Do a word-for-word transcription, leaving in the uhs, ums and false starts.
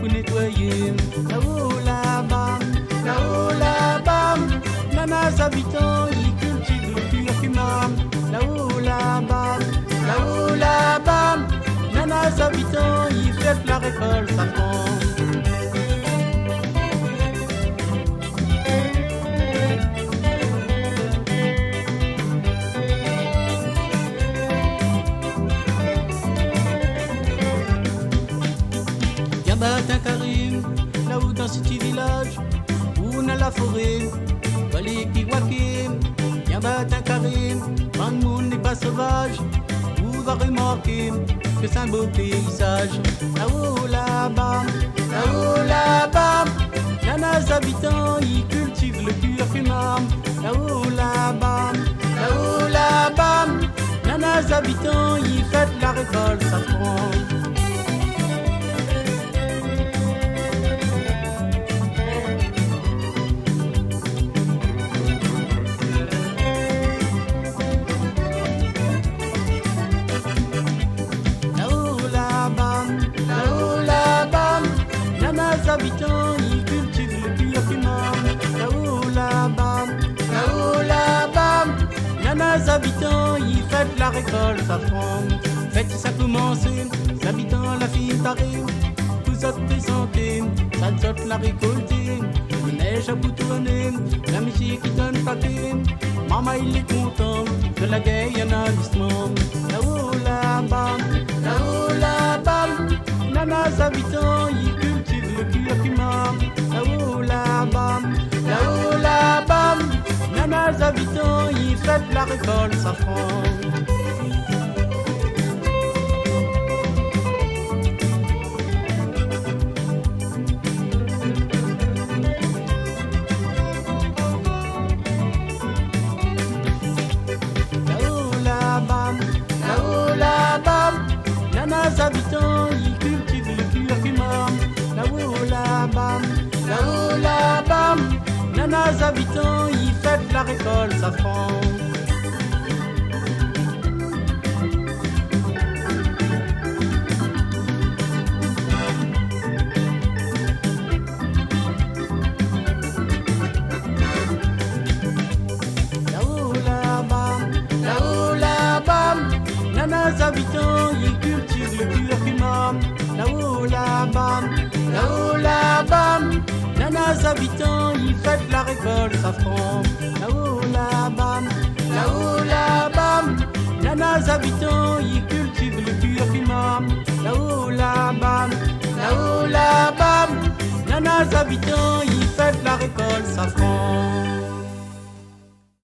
pour nettoyer. Là-haut, là-bas, là-haut, là-bas, nanas habitants, ils cultivent le curcuma. Là-haut, là-bas, là-haut, là-bas, nanas habitants, ils fêtent la récolte safran. Matin Karim, là-haut dans ce petit village, où on a la forêt, Bali Kiwakim, y'a matin Karim, quand le monde n'est pas sauvage, vous va remarquer que c'est un beau paysage. Là-haut, là-bas, là-haut, là-bas, nanas habitants, ils cultivent le curcuma. Là-haut, là-bas, là-haut, là-bas, nanas habitants, ils fêtent la récolte safran. Les habitants, ils cultivent le curcuma. Là-haut, là-bas, là-haut, là-bas, nanas habitants, ils fêtent la récolte safran. Faites ça commencer, les habitants, la fille tarée, vous êtes présentés, ça saute la récolter. Il neige à bout de l'année, la musique qui donne paquet. Maman, il est content, de la guerre, y'en a justement. Là-haut, là-bas, là-haut, là-bas, nanas habitants, ils cultivent le curcuma. Là-haut, là-bas, là-haut, là-bas, nanas habitants, ils fêtent la récolte safran. Là-haut, là-bas, là-haut, là-bas, nanas habitants, ils cultivent le curcuma. Là-haut, là-bas, là-haut, là-bas, nanas habitants, ils fêtent la récolte safran. Là-haut, là-bas, là-haut, là-bas, nanas habitants, ils cultivent le curcuma. Là-haut, là-bas, là-haut, là-bas, nanas habitants, ils fêtent la récolte safran. Là-haut, là-bas, là-haut, là-bas, nanas habitants, ils cultivent le curcuma. Là-haut, là-bas, là-haut, là-bas, nanas habitants, ils fêtent la récolte safran.